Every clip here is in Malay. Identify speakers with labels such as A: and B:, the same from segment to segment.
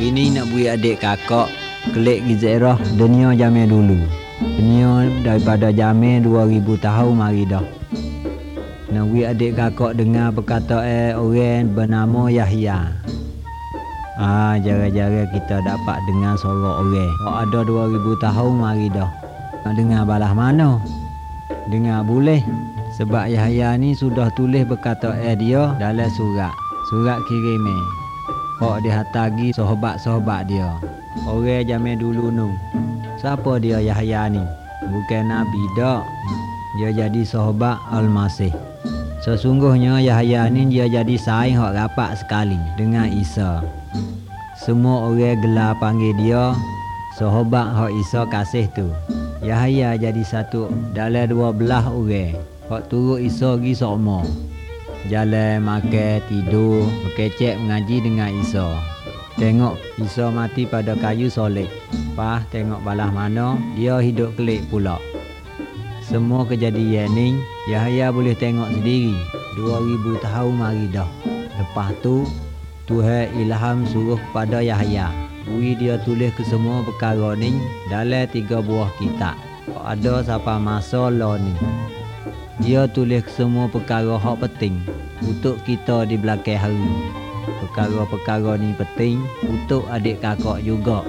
A: Hari ni nak beri adik kakak kelik gizerah dunia zaman dulu. Dunia daripada zaman 2000 tahun mari dah. Nak beri adik kakak dengar perkataan orang bernama Yahya. Jara-jara kita dapat dengar suara orang. Kalau ada 2000 tahun mari dah. Nak dengar balas mana? Dengar boleh. Sebab Yahya ni sudah tulis perkataan dia dalam surat kiriman. Hak dia hantar sahabat-sahabat dia. Orang zaman dulu nu. Siapa dia Yahya ni? Bukan nabi dak. Dia jadi sahabat Al-Masih. Sesungguhnya Yahya ni dia jadi saing hak rapat sekali dengan Isa. Semua orang gelar panggil dia sahabat hak Isa kasih tu. Yahya jadi satu dalam 12 orang. Hak turut Isa gi sokmo. Jalan, makan, tidur, berkecek mengaji dengan Isa. Tengok Isa mati pada kayu solek. Lepas tengok balas mana dia hidup kelik pula. Semua kejadian ni Yahya boleh tengok sendiri. 2000 tahun mari dah. Lepas tu Tuhan ilham suruh kepada Yahya. Beri dia tulis ke semua perkara ni dalam 3 buah kitab. Ada sampai masa lah ni. Dia tulis semua perkara hak penting untuk kita di belakang hari. Perkara-perkara ni penting untuk adik kakak juga.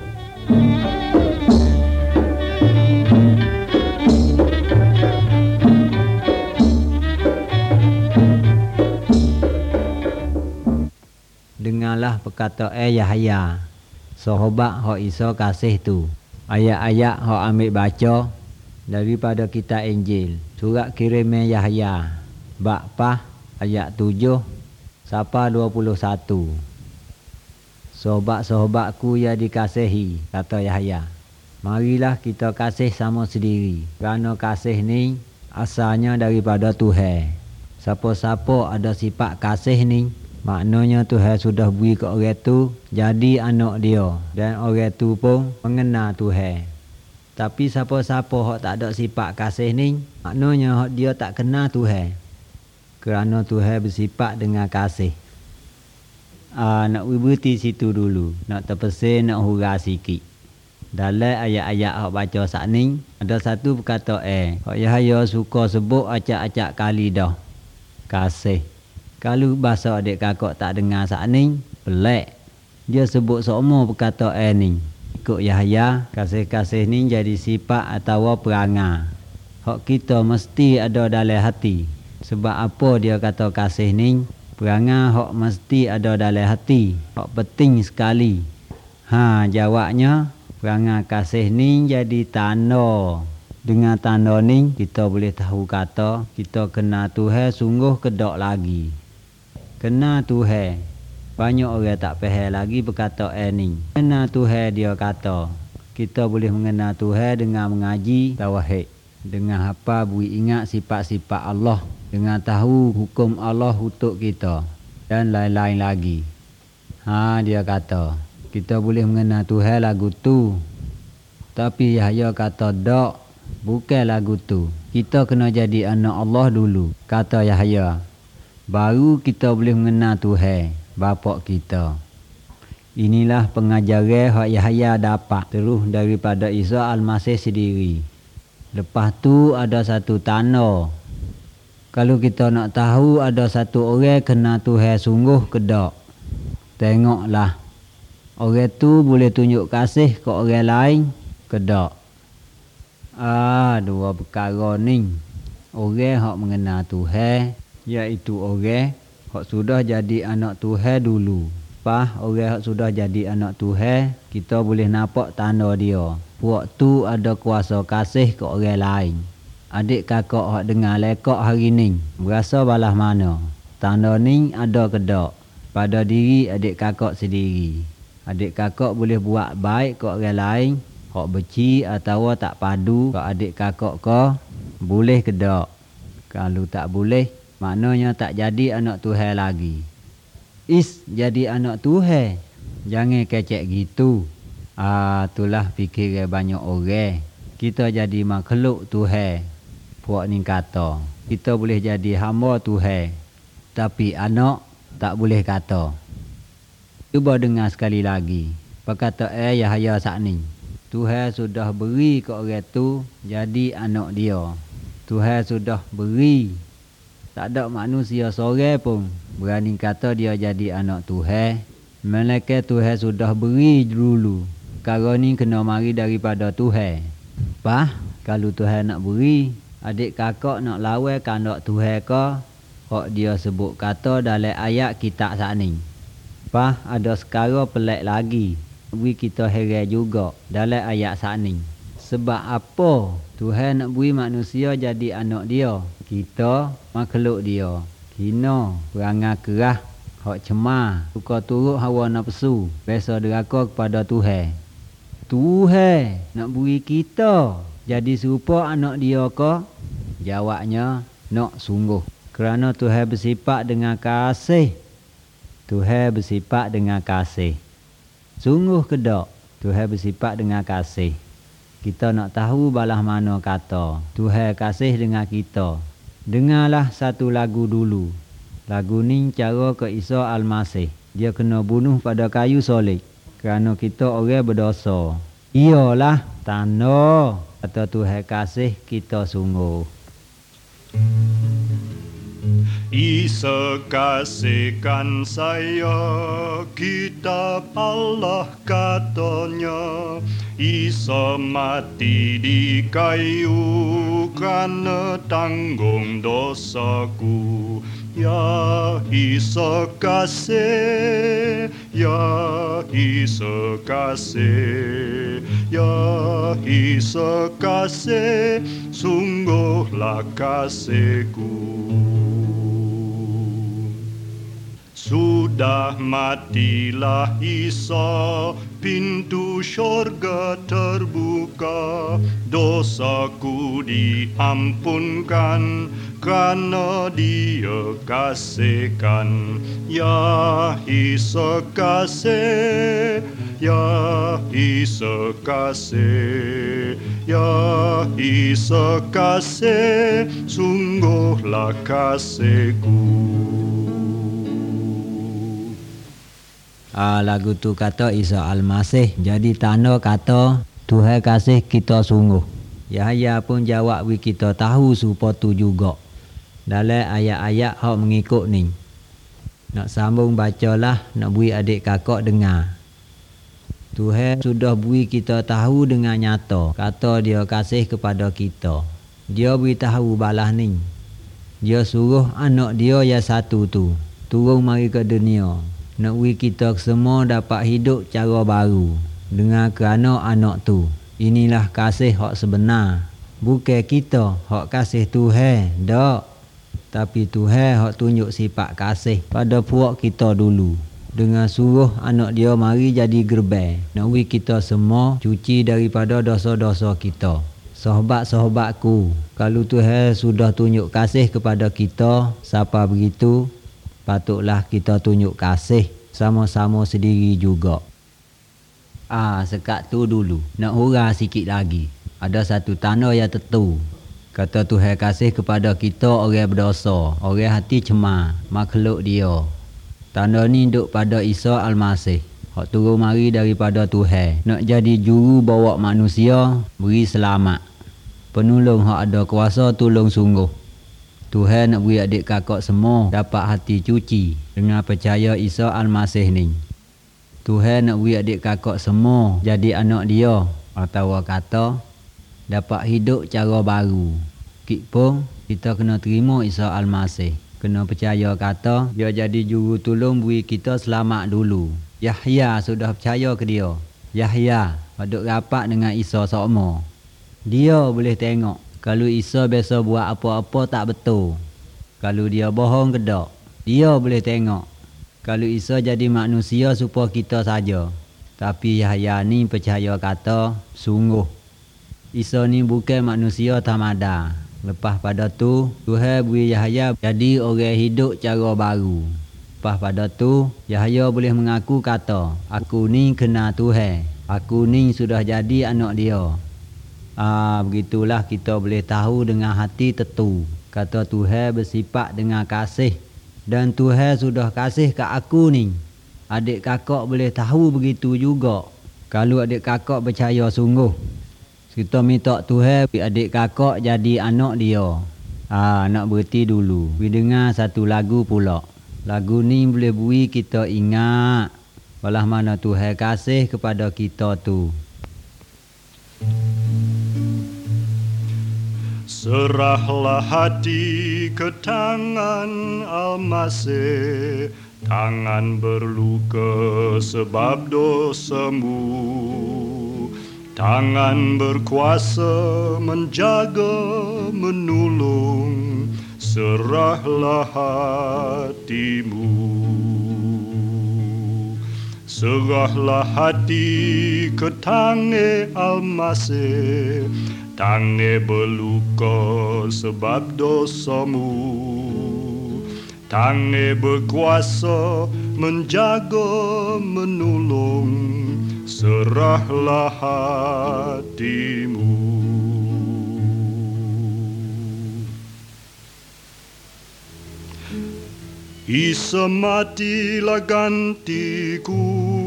A: Dengarlah perkataan Yahya, sahabat hak Isa kasih tu. Ayat-ayat hak ambil baca daripada kitab Injil. Surat kiriman Yahya bab pah ayat 7 sampai 21. Sahabat-sahabatku yang dikasihi, kata Yahya, marilah kita kasih sama sendiri. Kerana kasih ni asalnya daripada Tuhan. Siapa-siapa ada sifat kasih ni, maknanya Tuhan sudah beri ke orang tu jadi anak dia. Dan orang tu pun mengenal Tuhan. Tapi siapa-siapa hak tak ada sifat kasih ni, maknanya hak dia tak kenal Tuhan. Kerana Tuhan bersifat dengan kasih. Nak berhenti situ dulu. Nak terpesing, nak hurah sikit. Dalam ayat-ayat hak baca saat ni, ada satu perkataan. Hak Yahya suka sebut acak-acak kali dah. Kasih. Kalau bahasa adik kakak tak dengar saat ni, pelik. Dia sebut semua perkataan ni. Ikut Yahya, kasih-kasih ni jadi sifat atau perangai. Hak kita mesti ada dalam hati. Sebab apa dia kata kasih ni? Perangai hak mesti ada dalam hati. Hak penting sekali. Jawabnya, perangai kasih ni jadi tanda. Dengan tanda ni, kita boleh tahu kata kita kenal Tuhan sungguh kedok lagi. Kenal Tuhan. Banyak orang tak faham lagi perkataan ni. Kenal Tuhan dia kata. Kita boleh mengenal Tuhan dengan mengaji tauhid. Dengan apa beri ingat sifat-sifat Allah. Dengan tahu hukum Allah untuk kita. Dan lain-lain lagi. Dia kata. Kita boleh mengenal Tuhan lagu tu. Tapi Yahya kata dak. Bukan lagu tu. Kita kena jadi anak Allah dulu. Kata Yahya. Baru kita boleh mengenal Tuhan. Bapak kita. Inilah pengajaran hak Yahya dapat terus daripada Isa Al-Masih sendiri. Lepas tu ada satu tanda. Kalau kita nak tahu ada satu orang kenal Tuhan sungguh kedok. Tengoklah. Orang tu boleh tunjuk kasih ke orang lain kedok. Dua perkara ni. Orang hak mengenal Tuhan, iaitu orang hak sudah jadi anak Tuhan dulu. Orang hak sudah jadi anak Tuhan, kita boleh nampak tanda dia. Puak tu ada kuasa kasih ke orang lain. Adik kakak hak dengar lekak hari ni, berasa balas mana? Tanda ni ada kedok pada diri adik kakak sendiri. Adik kakak boleh buat baik ke orang lain, hak beci atau tak padu ke adik kakak ke, boleh kedok. Kalau tak boleh, maknanya tak jadi anak Tuhan lagi. Jadi anak Tuhan. Jangan kecek gitu. Itulah fikiran banyak orang. Kita jadi makhluk Tuhan. Puak ni kata. Kita boleh jadi hamba Tuhan. Tapi anak tak boleh kata. Cuba dengar sekali lagi. Berkata Yahya saat ni. Tuhan sudah beri ke orang tu jadi anak dia. Tuhan sudah beri. Tak ada manusia seorang pun berani kata dia jadi anak Tuhan. Melainkan Tuhan sudah beri dulu. Perkara ni kena mari daripada Tuhan. Kalau Tuhan nak beri, adik kakak nak lawan kandak Tuhan ke? Hak dia sebut kata dalam ayat kitab saat ni. Ada sekara pelik lagi. Beri kita heran juga dalam ayat saat ni. Sebab apa Tuhan nak beri manusia jadi anak dia? Kita makhluk dia. Hina, perangai kerah, hak cemar, suka turut hawa nafsu, biasa deraka kepada Tuhan. Tuhan nak beri kita jadi serupa anak dia ke? Jawabnya, nak sungguh. Kerana Tuhan bersifat dengan kasih. Tuhan bersifat dengan kasih. Sungguh ke tak? Tuhan bersifat dengan kasih. Kita nak tahu balah mana kata Tuhan kasih dengan kita. Dengarlah satu lagu dulu. Lagu ni cara ke Isa Al-Masih. Dia kena bunuh pada kayu solid kerana kita orang berdosa. Iyalah tanda kata Tuhan kasih kita sungguh.
B: Isa kasihkan saya, kitab Allah katanya. Isa mati di kayu kerana tanggung dosaku. Ya Isa kasih, ya Isa kasih, ya Isa kasih, sungguhlah kasihku. Sudah matilah Isa, pintu syurga terbuka, dosaku diampunkan kerana Dia kasihkan. Ya Isa kasih, ya Isa kasih, ya Isa kasih, sungguhlah kasihku.
A: Lagu tu kata Isa Al-Masih jadi tanda kata Tuhan kasih kita sungguh. Yahya pun jawab bagi kita tahu supaya tu juga. Dalam ayat-ayat hak mengikut ni. Nak sambung bacalah, nak beri adik kakak dengar. Tuhan sudah beri kita tahu dengan nyata kata Dia kasih kepada kita. Dia beritahu balah ni. Dia suruh anak Dia yang satu tu turun mari ke dunia. Nak beri kita semua dapat hidup cara baru dengan kerana anak tu. Inilah kasih hak sebenar. Bukan kita hak kasih Tuhan, tak. Tapi Tuhan hak tunjuk sifat kasih pada puak kita dulu. Dengan suruh anak Dia mari jadi gerbang. Nak beri kita semua cuci daripada dosa-dosa kita. Sahabat-sahabatku, kalau Tuhan sudah tunjuk kasih kepada kita, siapa begitu, patutlah kita tunjuk kasih sama-sama sendiri juga. Sekat tu dulu. Nak hurah sikit lagi. Ada satu tanda yang tentu. Kata Tuhan kasih kepada kita orang berdosa, orang hati cemar, makhluk Dia. Tanda ni duk pada Isa Al-Masih. Hak turun mari daripada Tuhan. Nak jadi juru bawa manusia, beri selamat. Penolong hak ada kuasa tolong sungguh. Tuhan nak beri adik kakak semua dapat hati cuci dengan percaya Isa Al-Masih ni. Tuhan nak beri adik kakak semua jadi anak Dia. Atau kata dapat hidup cara baru. Kik pun kita kena terima Isa Al-Masih. Kena percaya kata Dia jadi juru tolong beri kita selamat dulu. Yahya sudah percaya ke Dia. Yahya duduk rapat dengan Isa sama. Dia boleh tengok kalau Isa biasa buat apa-apa tak betul. Kalau dia bohong ke tak. Dia boleh tengok kalau Isa jadi manusia supaya kita saja. Tapi Yahya ni percaya kata sungguh Isa ni bukan manusia tamada. Lepas pada tu Tuhan beri Yahya jadi orang hidup cara baru. Lepas pada tu Yahya boleh mengaku kata aku ni kenal Tuhan. Aku ni sudah jadi anak Dia. Begitulah kita boleh tahu dengan hati tentu kata Tuhan bersifat dengan kasih. Dan Tuhan sudah kasih ke aku ni. adik kakak boleh tahu begitu juga. Kalau adik kakak percaya sungguh, kita minta Tuhan adik kakak jadi anak dia. Nak berhenti dulu. We dengar satu lagu pula. Lagu ni boleh beri kita ingat balah mana Tuhan kasih kepada kita tu.
B: Serahlah hati ke tangan Al-Masih, tangan berluka sebab dosamu, tangan berkuasa menjaga, menolong, serahlah hatimu. Serahlah hati ke tangan Al-Masih, tangan berluka sebab dosamu, tangan berkuasa menjaga, menolong, serahlah hatimu. Isa matilah gantiku,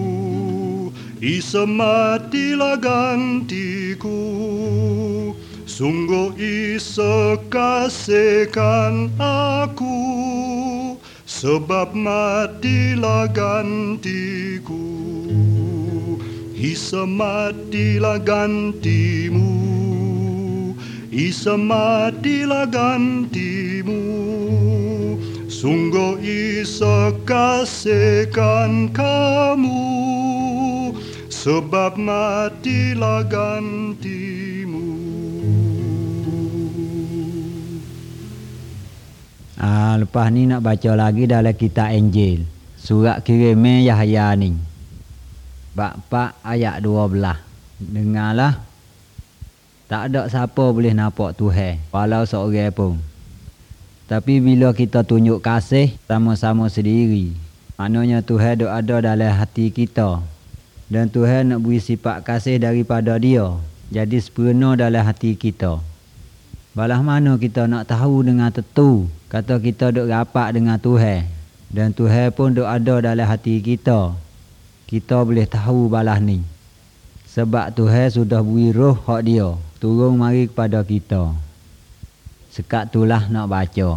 B: Isa matilah gantiku, sungguh Isa kasihkan aku, sebab matilah gantiku. Isa matilah gantimu, Isa matilah gantimu, sungguh Isa kasihkan kamu, sebab matilah gantimu.
A: Lepas ni nak baca lagi dalam kitab Injil, surat kiriman Yahya ni, bab 4 ayat 12. Dengarlah, tak ada siapa boleh nampak Tuhan walau seorang pun. Tapi bila kita tunjuk kasih sama-sama sendiri, maknanya Tuhan dok ada dalam hati kita. Dan Tuhan nak beri sifat kasih daripada Dia jadi sempurna dalam hati kita. Balah mana kita nak tahu dengan tentu kata kita dok rapat dengan Tuhan, dan Tuhan pun dok ada dalam hati kita. Kita boleh tahu balah ni sebab Tuhan sudah beri roh hak Dia turun mari kepada kita. Sekat itulah nak baca.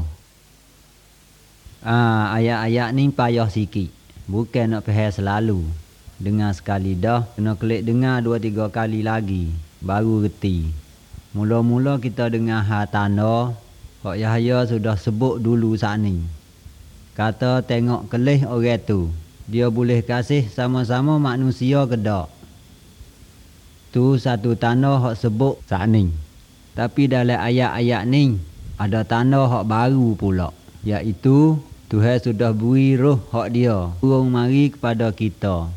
A: Ayat-ayat ni payah sikit, bukan nak faham selalu. Dengar sekali dah, kena klik dengar 2-3 kali lagi baru reti. Mula-mula kita dengar tanda hak Yahya sudah sebut dulu saat ni. Kata tengok kelih orang tu, dia boleh kasih sama-sama manusia ke tak? Tu satu tanda hak sebut saat ni. Tapi dalam ayat-ayat ni ada tanda hak baru pula, iaitu Tuhan sudah beri roh hak Dia turun mari kepada kita.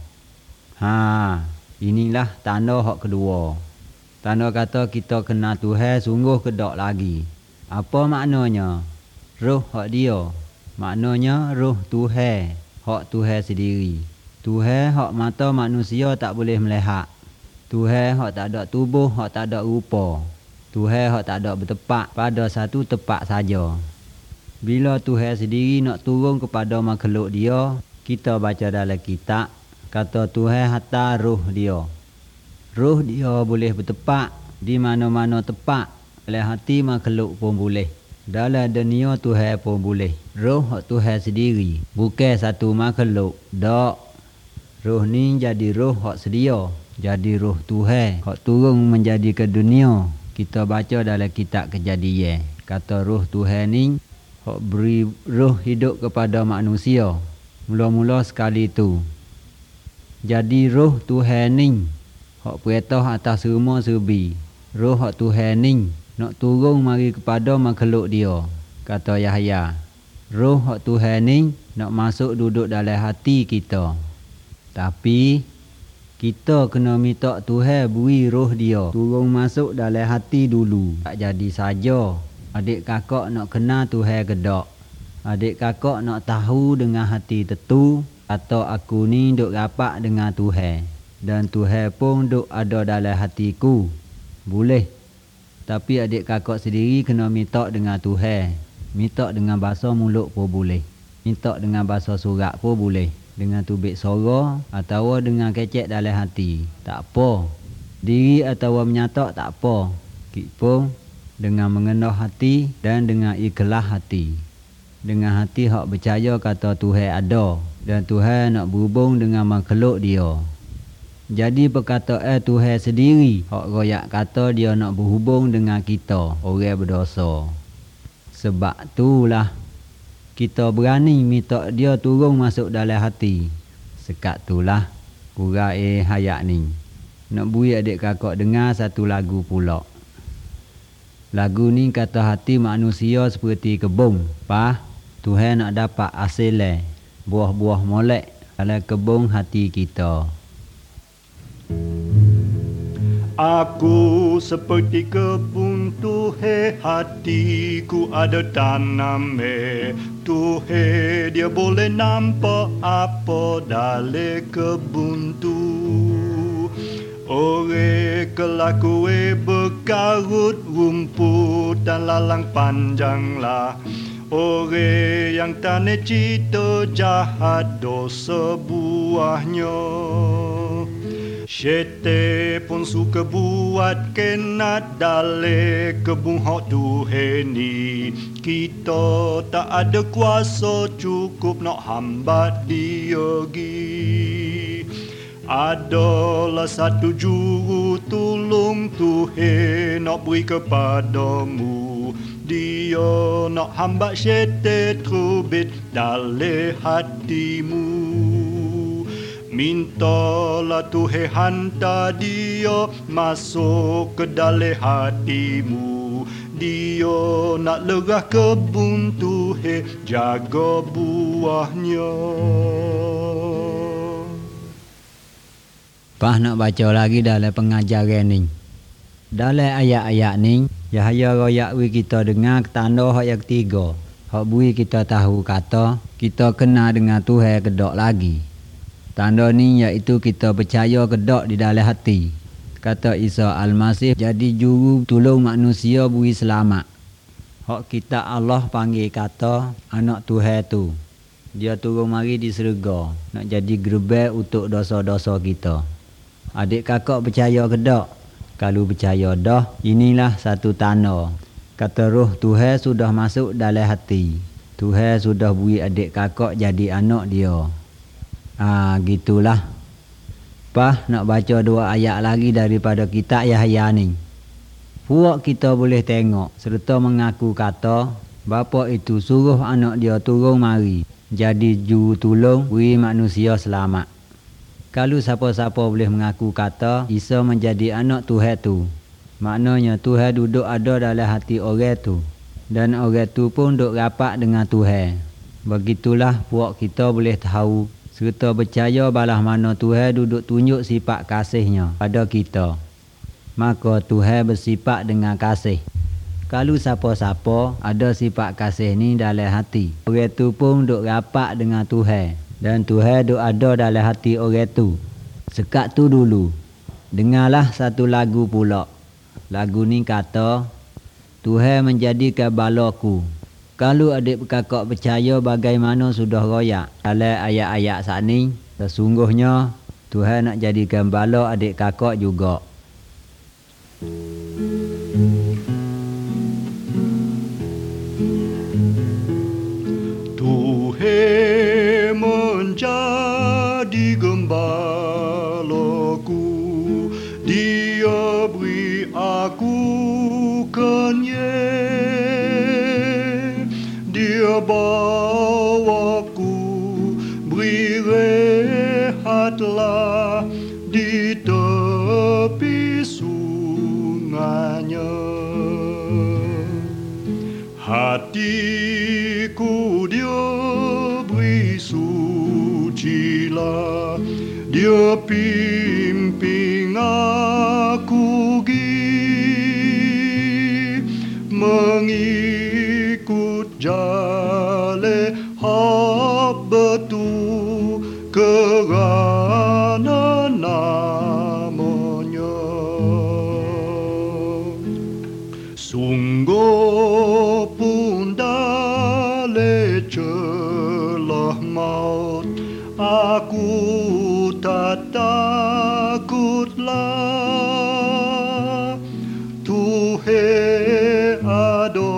A: Inilah tanda hak kedua. Tanda kata kita kenal Tuhan sungguh kedak lagi. Apa maknanya? Roh hak Dia, maknanya roh Tuhan, hak Tuhan sendiri. Tuhan hak mata manusia tak boleh melihat. Tuhan hak tak ada tubuh, hak tak ada rupa. Tuhan hak tak ada bertepak pada satu tempat saja. Bila Tuhan sendiri nak turun kepada makhluk Dia, kita baca dalam kitab, kata Tuhan hantar roh Dia. Roh Dia boleh bertepak di mana-mana tempat. Dalam hati makhluk pun boleh. Dalam dunia Tuhan pun boleh. Roh hak Tuhan sendiri, bukan satu makhluk. Tak. Roh ni jadi roh hak sedia, jadi roh Tuhan hak turun menjadi ke dunia. Kita baca dalam kitab Kejadian, kata roh Tuhan ni hak beri roh hidup kepada manusia. Mula-mula sekali tu. Jadi roh Tuhan ni hak perintah atas semua serbi. Roh hak Tuhan ni nak turun mari kepada makhluk Dia. Kata Yahya, roh hak Tuhan ni nak masuk duduk dalam hati kita. Tapi kita kena minta Tuhan beri roh Dia turun masuk dalam hati dulu. Tak jadi saja adik kakak nak kenal Tuhan ke tak. Adik kakak nak tahu dengan hati tentu atau aku ni duk rapat dengan Tuhan, dan Tuhan pun duk ada dalam hatiku. Boleh. Tapi adik kakak sendiri kena minta dengan Tuhan. Minta dengan bahasa mulut pun boleh. Minta dengan bahasa surat pun boleh. dengan tubik sora atau dengan kecek dalam hati. Tak apa. Diri atau menyatak tak apa. Kipung dengan mengendah hati dan dengan ikhlas hati. Dengan hati hak percaya kata Tuhan ada dan Tuhan nak berhubung dengan makhluk dia. Jadi perkataan Tuhan sendiri hak royak kata dia nak berhubung dengan kita, orang berdosa. Sebab itulah kita berani minta dia turun masuk dalam hati. Sekat itulah kurang hayat ni. Nak bui adik kakak dengar satu lagu pula. Lagu ni kata hati manusia seperti kebun. Tuhan nak dapat hasil buah-buah molek dalam kebun hati kita.
B: Aku seperti kebun Tuhan, hatiku ada tanam Tuhan, dia boleh nampak apa dalam kebun tu. Ore kelakue berkarut rumput dan lalang panjang lah. Ore yang tane cita jahat dosa buahnya. Syete pun suka buat kenat dale kebun hak Tuhan ni. Kita tak ada kuasa cukup nak hambat dia gi. Adalah satu juru tolong Tuhan nak beri kepadamu. Dia nak hambat syete terbit dale hatimu. Mintalah Tuhan hantar dia masuk ke dalam hatimu. Dia nak lerah kebun Tuhan, jaga buahnya.
A: Nak baca lagi dalam pengajaran ni. Dalam ayat-ayat ni, Yahya royak wi kita dengar tanda hak yang ketiga. Hak bui kita tahu kata kita kena dengan Tuhan kedok lagi. Tanda ni iaitu kita percaya kedok di dalam hati. Kata Isa Al-Masih jadi juru tolong manusia beri selamat. Hak kita Allah panggil kata anak Tuhan tu. Dia turun mari di syurga nak jadi gerbek untuk dosa-dosa kita. Adik kakak percaya kedok? Kalau percaya dah, inilah satu tanda. Kata roh Tuhan sudah masuk dalam hati. Tuhan sudah beri adik kakak jadi anak dia. Gitulah. Nak baca dua ayat lagi daripada kitab Yahya ni. Puak kita boleh tengok serta mengaku kata bapa itu suruh anak dia turun mari jadi juru tolong beri manusia selamat. Kalau siapa-siapa boleh mengaku kata Isa menjadi anak Tuhan tu, maknanya Tuhan duduk ada dalam hati orang tu dan orang tu pun duduk rapat dengan Tuhan. Begitulah puak kita boleh tahu serta percaya balah mana Tuhan duduk tunjuk sifat kasihnya pada kita. Maka Tuhan bersifat dengan kasih. Kalau siapa-siapa ada sifat kasih ni dalam hati, orang tu pun duduk rapat dengan Tuhan dan Tuhan duduk ada dalam hati orang tu. Sekat tu dulu. Dengarlah satu lagu pula. Lagu ni kata, Tuhan menjadikan balaku. Kalau adik kakak percaya bagaimana sudah royak dalam ayat-ayat saat ni, sesungguhnya Tuhan nak jadikan bala adik kakak juga.
B: Tuhan menjadi gembalaku, Dia beri aku kenyang. Dia bawaku beri rehatlah di tepi sungainya. Hatiku Dia beri sucilah, Dia pimpin aku mengikut jalan hak betul kerana namanya. Sungguh pun dalam celah maut aku tak takutlah. Tuhan ada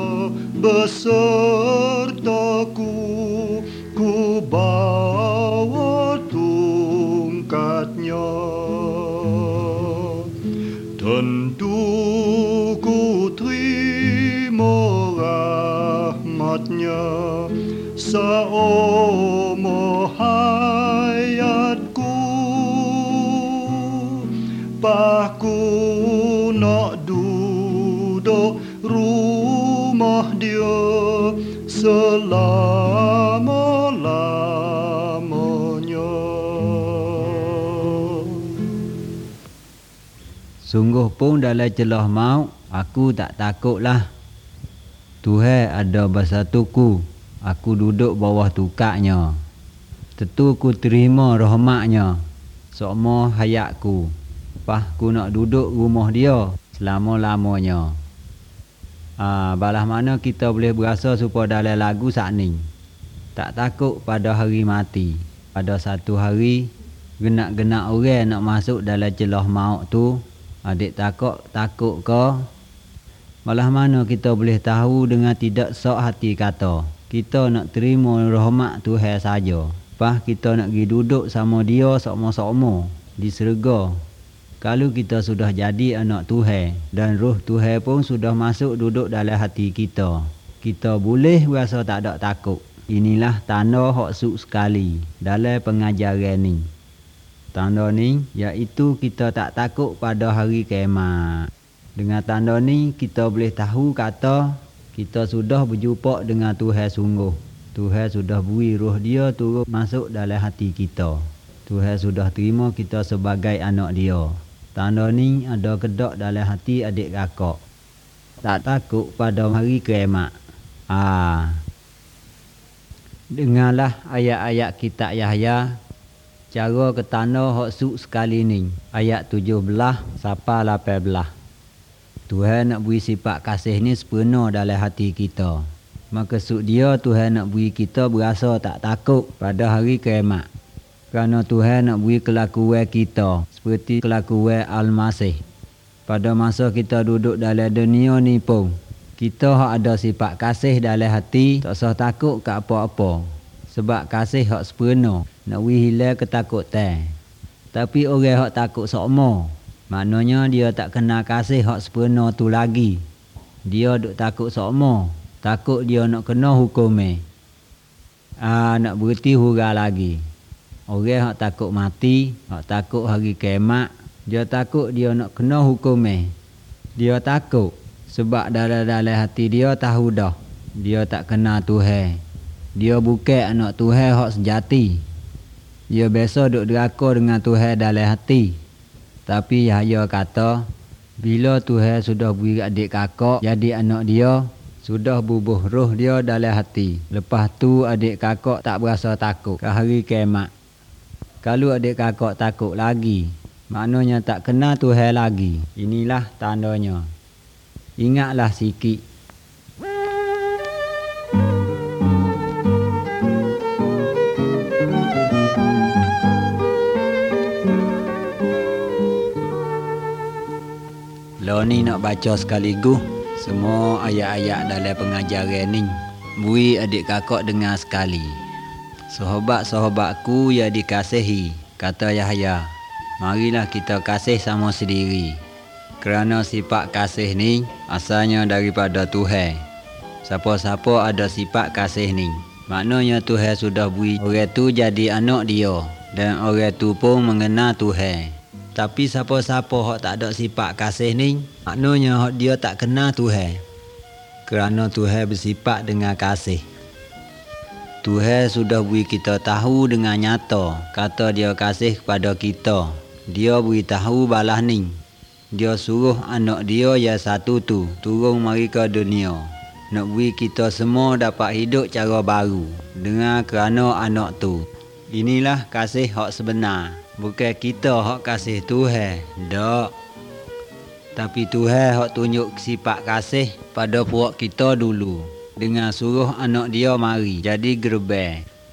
B: besertaku, ku bawa tungkatnya. Tentu ku terima rahmatnya seumur hayatku. Paku nak duduk rumah dia selama-lamanya.
A: Sungguh pun dalam celah maut, aku tak takutlah. Tuhan ada bersatuku, aku duduk bawah tukaknya. Tentu ku terima rahmatnya seumur hayatku. Lepas ku nak duduk rumah dia selama-lamanya. Balas mana kita boleh berasa supaya dalam lagu saat ni. Tak takut pada hari mati. Pada satu hari, genak-genak orang nak masuk dalam celah maut tu, adik takut ke? Malah mana kita boleh tahu dengan tidak sok hati kata. Kita nak terima rahmat Tuhan saja. Lepas kita nak pergi duduk sama dia sama-sama di syurga. Kalau kita sudah jadi anak Tuhan dan roh Tuhan pun sudah masuk duduk dalam hati kita, kita boleh rasa tak ada takut. Inilah tanda hak suk sekali dalam pengajaran ni. Tanda ni iaitu kita tak takut pada hari kiamat. Dengan tanda ni kita boleh tahu kata kita sudah berjumpa dengan Tuhan sungguh. Tuhan sudah beri roh dia turut masuk dalam hati kita. Tuhan sudah terima kita sebagai anak dia. Tanda ni ada kedak dalam hati adik kakak. Tak takut pada hari kiamat. Dengarlah ayat-ayat kitab Yahya. Cara ketanda hak suk sekali ni. Ayat 17 sampai 18. Tuhan nak beri sifat kasih ni sepenuh dalam hati kita. Maksud dia Tuhan nak beri kita berasa tak takut pada hari kiamat. Kerana Tuhan nak beri kelakuan kita seperti kelakuan Al-Masih. Pada masa kita duduk dalam dunia ni pun, kita hak ada sifat kasih dalam hati, tak usah takut ke apa-apa. Sebab kasih hak sepenuh, nak beri hilang ketakutan. Tapi orang hak takut sokmo, maknanya dia tak kenal kasih hak sepenuh tu lagi. Dia duk takut sokmo, takut dia nak kena hukumnya. Nak berhenti hura lagi. Orang hak takut mati, hak takut hari kiamat, dia takut dia nak kena hukumnya. Dia takut sebab dalam hati dia tahu dah, dia tak kenal Tuhan. Dia bukan anak Tuhan hak sejati. Dia biasa duk deraka dengan Tuhan dalam hati. Tapi Yahya kata, bila Tuhan sudah beri adik kakak jadi anak dia, sudah bubuh roh dia dalam hati. Lepas tu adik kakak tak berasa takut ke hari kiamat. Kalau adik kakak takut lagi, maknanya tak kenal Tuhan lagi. Inilah tandanya. Ingatlah sikit. Lo ni nak baca sekaligus semua ayat-ayat dalam pengajaran ni. Bui adik kakak dengar sekali. Sahabat-sahabatku yang dikasihi, kata Yahya, marilah kita kasih sama sendiri. Kerana sifat kasih ni asalnya daripada Tuhan. Siapa-siapa ada sifat kasih ni, maknanya Tuhan sudah beri orang tu jadi anak dia dan orang tu pun mengenal Tuhan. Tapi siapa-siapa hak tak ada sifat kasih ni, maknanya hak dia tak kenal Tuhan. Kerana Tuhan bersifat dengan kasih. Tuhan sudah beri kita tahu dengan nyata, kata dia kasih kepada kita. Dia beritahu balas ni. Dia suruh anak dia yang satu tu turun mari ke dunia. Nak beri kita semua dapat hidup cara baru dengan kerana anak tu. Inilah kasih hak sebenar. Bukan kita hak kasih Tuhan. Tak. Tapi Tuhan hak tunjuk sifat kasih pada puak kita dulu. Dengan suruh anak dia mari jadi gerbang.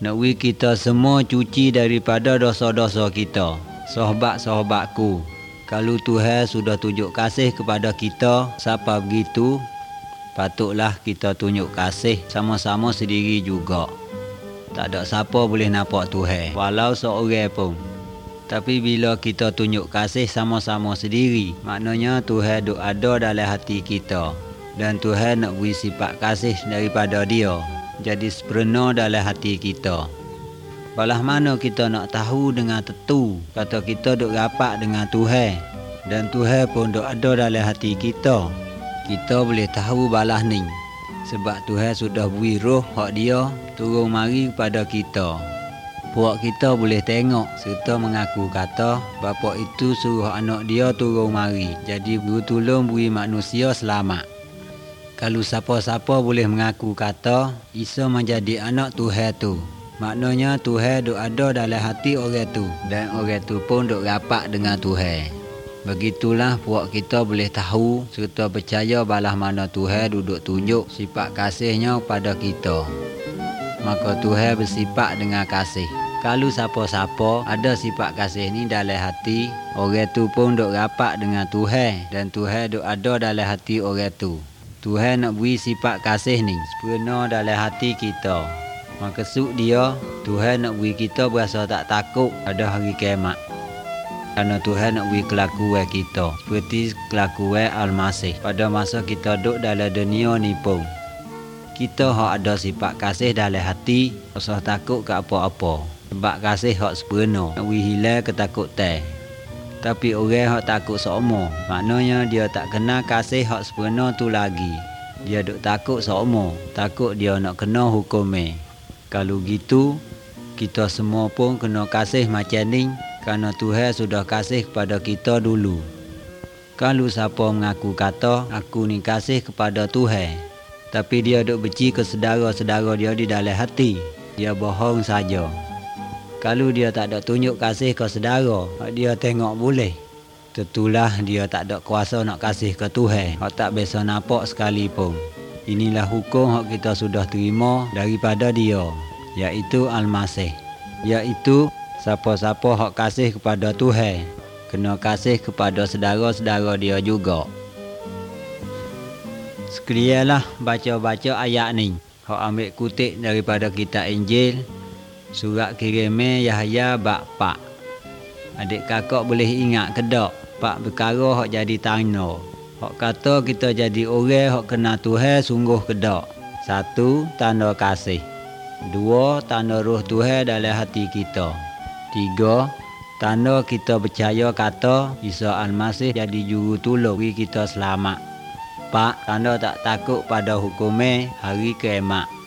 A: nak wi kita semua cuci daripada dosa-dosa kita. Sahabat-sahabatku, kalau Tuhan sudah tunjuk kasih kepada kita, siapa begitu, patutlah kita tunjuk kasih sama-sama sendiri juga. Tak ada siapa boleh nampak Tuhan, walau seorang pun. Tapi bila kita tunjuk kasih sama-sama sendiri, maknanya Tuhan duk ada dalam hati kita. Dan Tuhan nak beri sifat kasih daripada Dia jadi sempurna dalam hati kita. Balah mana kita nak tahu dengan tentu kata kita duk rapat dengan Tuhan dan Tuhan pun duk ada dalam hati kita. Kita boleh tahu balah ni sebab Tuhan sudah beri roh hak Dia turun mari kepada kita. Puak kita boleh tengok serta mengaku kata bapa itu suruh anak Dia turun mari jadi guru tolong beri manusia selamat. Kalau siapa-siapa boleh mengaku kata Isa menjadi anak Tuhan tu, maknanya Tuhan duk ada dalam hati orang tu dan orang tu pun duk rapat dengan Tuhan. Begitulah puak kita boleh tahu serta percaya balah mana Tuhan duduk tunjuk sifat kasihnya pada kita. Maka Tuhan bersifat dengan kasih. Kalau siapa-siapa ada sifat kasih ni dalam hati, orang tu pun duk rapat dengan Tuhan dan Tuhan duk ada dalam hati orang tu. Tuhan nak beri sifat kasih ni sempurna dalam hati kita. Maksud Dia, Tuhan nak beri kita berasa tak takut pada hari kiamat. Kerana Tuhan nak beri kelakuan kita seperti kelakuan Al-Masih pada masa kita duduk dalam dunia ni pun. Kita hak ada sifat kasih dalam hati, tak usah takut ke apa-apa. Sebab kasih hak sempurna, nak beri hilang ketakutan. Tapi orang hak takut seumo, maknanya dia tak kenal kasih hak sempurna tu lagi. Dia duk takut seumo, takut dia nak kena hukumnya. Kalau gitu, kita semua pun kena kasih macam ni kerana Tuhan sudah kasih kepada kita dulu. Kalau siapa mengaku kata aku ni kasih kepada Tuhan, tapi dia duk benci ke saudara-saudara dia di dalam hati, dia bohong saja. Kalau dia tak ada tunjuk kasih ke saudara, dia tengok boleh, tentulah dia tak ada kuasa nak kasih ke Tuhan, hak tak biasa nampak sekalipun. Inilah hukum hak kita sudah terima daripada Dia, iaitu Al-Masih. Iaitu siapa-siapa hak kasih kepada Tuhan, kena kasih kepada saudara-saudara dia juga. Sekalianlah baca-baca ayat ni, hak ambil kutip daripada kitab Injil, surat kiriman Yahya bab 4. Adik kakak boleh ingat ke tak? 4 perkara hak jadi tanda. Hak kata kita jadi orang hak kenal Tuhan sungguh ke tak? 1. Tanda kasih. 2. Tanda roh Tuhan dalam hati kita. 3. Tanda kita percaya kata Isa Al-Masih jadi juru tolong bagi kita selamat. 4. Tanda tak takut pada hukumnya hari kiamat.